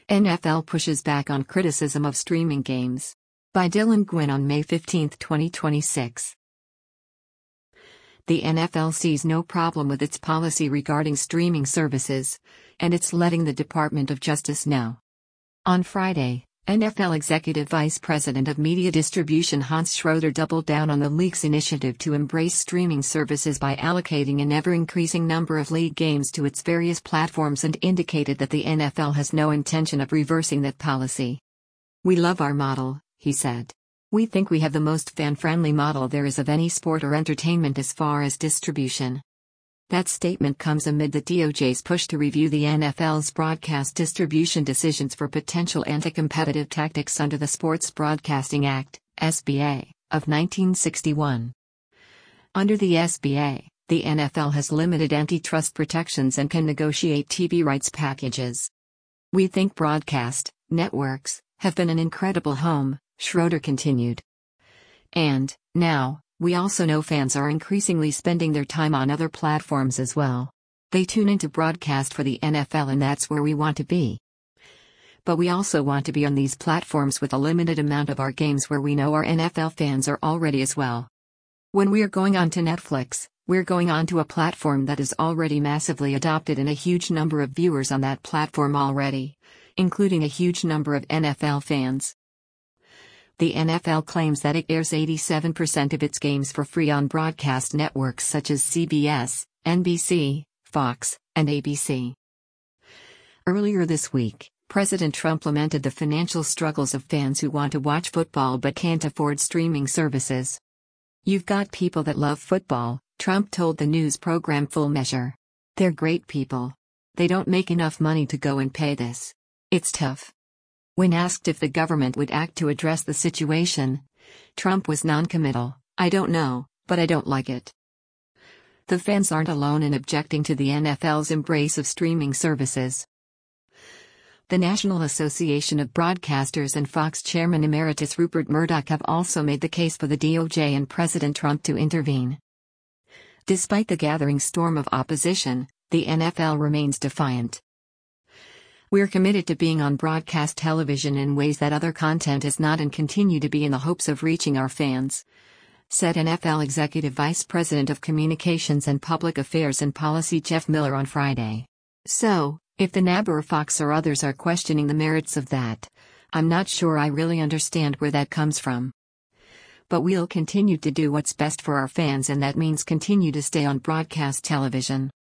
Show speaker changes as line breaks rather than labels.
NFL pushes back on criticism of streaming games. By Dylan Gwynn on May 15, 2026. The NFL sees no problem with its policy regarding streaming services, and it's letting the Department of Justice know. On Friday, NFL Executive Vice President of Media Distribution Hans Schroeder doubled down on the league's initiative to embrace streaming services by allocating an ever-increasing number of league games to its various platforms and indicated that the NFL has no intention of reversing that policy. "We love our model," he said. "We think we have the most fan-friendly model there is of any sport or entertainment as far as distribution." That statement comes amid the DOJ's push to review the NFL's broadcast distribution decisions for potential anti-competitive tactics under the Sports Broadcasting Act, SBA, of 1961. Under the SBA, the NFL has limited antitrust protections and can negotiate TV rights packages. "We think broadcast networks have been an incredible home," Schroeder continued. "And, now, we also know fans are increasingly spending their time on other platforms as well. They tune into broadcast for the NFL and that's where we want to be. But we also want to be on these platforms with a limited amount of our games where we know our NFL fans are already as well. When we are going on to Netflix, we're going on to a platform that is already massively adopted and a huge number of viewers on that platform already, including a huge number of NFL fans." The NFL claims that it airs 87% of its games for free on broadcast networks such as CBS, NBC, Fox, and ABC. Earlier this week, President Trump lamented the financial struggles of fans who want to watch football but can't afford streaming services. "You've got people that love football," Trump told the news program Full Measure. "They're great people. They don't make enough money to go and pay this. It's tough." When asked if the government would act to address the situation, Trump was non-committal. "I don't know, but I don't like it." The fans aren't alone in objecting to the NFL's embrace of streaming services. The National Association of Broadcasters and Fox Chairman Emeritus Rupert Murdoch have also made the case for the DOJ and President Trump to intervene. Despite the gathering storm of opposition, the NFL remains defiant. "We're committed to being on broadcast television in ways that other content is not and continue to be in the hopes of reaching our fans," said NFL Executive Vice President of Communications and Public Affairs and Policy Jeff Miller on Friday. "So, if the NAB or Fox or others are questioning the merits of that, I'm not sure I really understand where that comes from. But we'll continue to do what's best for our fans and that means continue to stay on broadcast television."